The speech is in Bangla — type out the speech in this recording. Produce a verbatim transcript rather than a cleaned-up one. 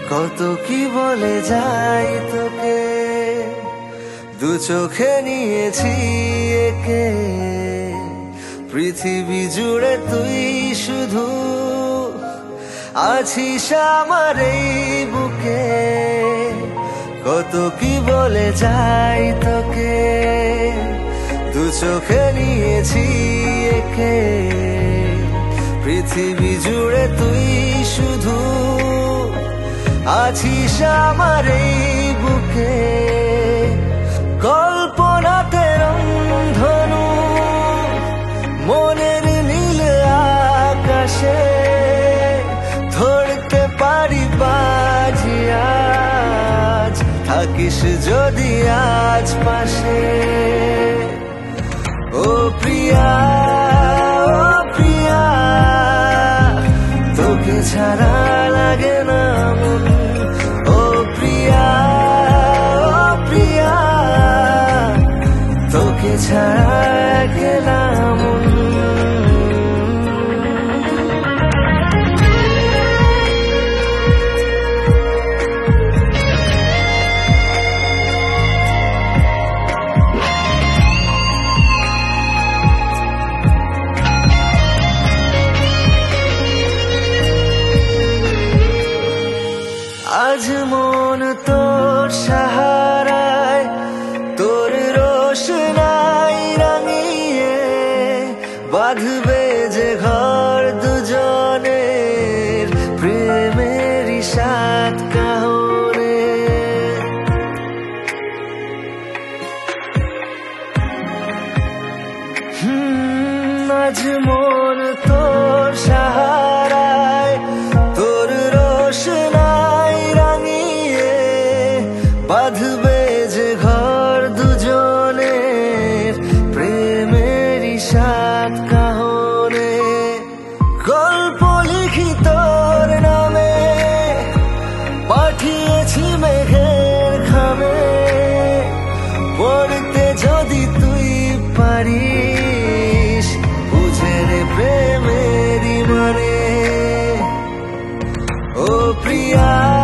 কত কি বলে যাই তোকে, দু চোখে নিয়েছি একে। পৃথিবী জুড়ে তুই শুধু আছিস আমার এই বুকে। কত কি বলে যাই তোকে, দু চোখে নিয়েছি একে। পৃথিবী জুড়ে তুই শুধু আছিস আমার এই বুকে। কল্পনাতে রংধনু মনের নীল আকাশে, ধরতে পারি বাজি আজ, থাকিস যদি আজ পাশে। ও প্রিয়া, ও প্রিয়া, তোকে ছাড়া লাগে না মন। ও প্রিয়া, ও প্রিয়া, তোকে ছাড়া গেলাম। আজ মন তোর সাহারায়, তোর রোশনাই রাঙিয়ে, বাঁধবে যে ঘর দুজনের প্রেমেরই সাত কাহনে। হুম আজ মন তোর সাহারায়, তোর রোশনাই রাঙিয়ে, বাঁধবে যে ঘর দুজনের প্রেমেরই সাত কাহনে। গল্প লিখি তোর নামে, পাঠিয়েছি মেঘের খামে। পড়তে যদি তুই পারিস, বুঝে রে প্রেমেরই মানে। ও প্রিয়া।